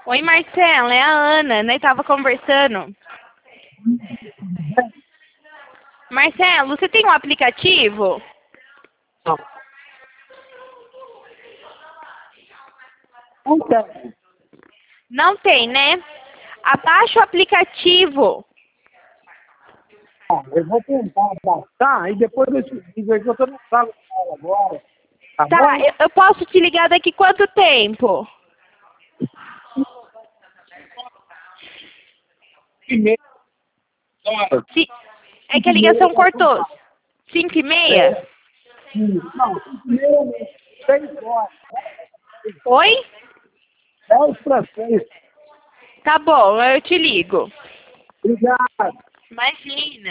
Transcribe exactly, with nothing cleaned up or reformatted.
Oi, Marcela, é a Ana, né? Tava conversando. Marcelo, você tem um aplicativo? Não. Não tem. Não tem, né? Abaixa o aplicativo. Tá, eu vou tentar baixar e depois eu te digo aí que eu tô no sala agora. Tá Tá, bom? eu, eu posso te ligar daqui quanto tempo? E meia horas. Se- É que Cinco a e meia ligação eu posso cortou. usar. Cinco e meia? É. Isso. Não, cinco e meia não. Seis horas. Oi? Dez para seis. Tá bom, eu te ligo. Obrigado. Imagina.